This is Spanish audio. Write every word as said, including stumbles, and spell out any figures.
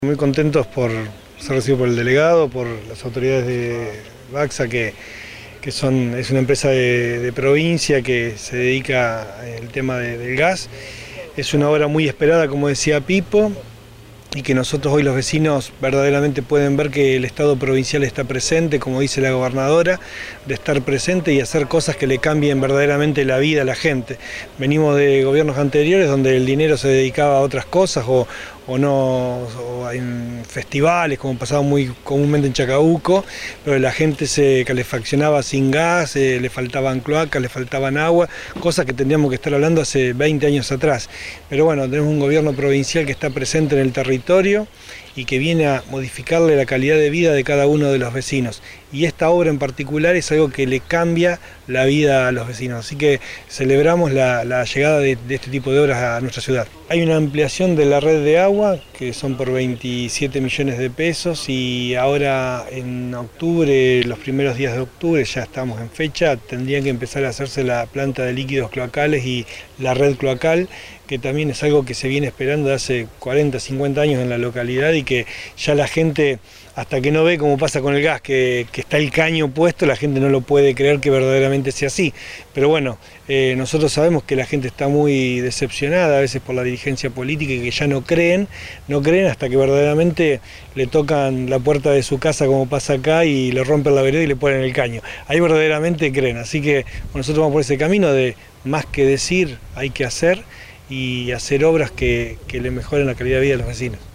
Muy contentos por ser recibidos por el delegado, por las autoridades de Baxsa, que, que son, es una empresa de, de provincia que se dedica al tema de, del gas. Es una obra muy esperada, como decía Pipo, y que nosotros hoy los vecinos verdaderamente pueden ver que el Estado provincial está presente, como dice la gobernadora, de estar presente y hacer cosas que le cambien verdaderamente la vida a la gente. Venimos de gobiernos anteriores donde el dinero se dedicaba a otras cosas o, o no o en festivales, como pasaba muy comúnmente en Chacabuco, pero la gente se calefaccionaba sin gas, eh, le faltaban cloacas, le faltaban agua, cosas que tendríamos que estar hablando hace veinte años atrás. Pero bueno, tenemos un gobierno provincial que está presente en el territorio y que viene a modificarle la calidad de vida de cada uno de los vecinos. Y esta obra en particular es algo que le cambia la vida a los vecinos. Así que celebramos la, la llegada de, de este tipo de obras a nuestra ciudad. Hay una ampliación de la red de agua, que son por veintisiete millones de pesos, y ahora en octubre, los primeros días de octubre, ya estamos en fecha, tendrían que empezar a hacerse la planta de líquidos cloacales y la red cloacal, que también es algo que se viene esperando de hace cuarenta, cincuenta años en la localidad y que ya la gente, hasta que no ve cómo pasa con el gas, que, que está el caño puesto, la gente no lo puede creer que verdaderamente sea así. Pero bueno, eh, nosotros sabemos que la gente está muy decepcionada a veces por la dirigencia política y que ya no creen, no creen hasta que verdaderamente le tocan la puerta de su casa como pasa acá y le rompen la vereda y le ponen el caño. Ahí verdaderamente creen, así que nosotros vamos por ese camino de más que decir, hay que hacer y hacer obras que, que le mejoren la calidad de vida a los vecinos.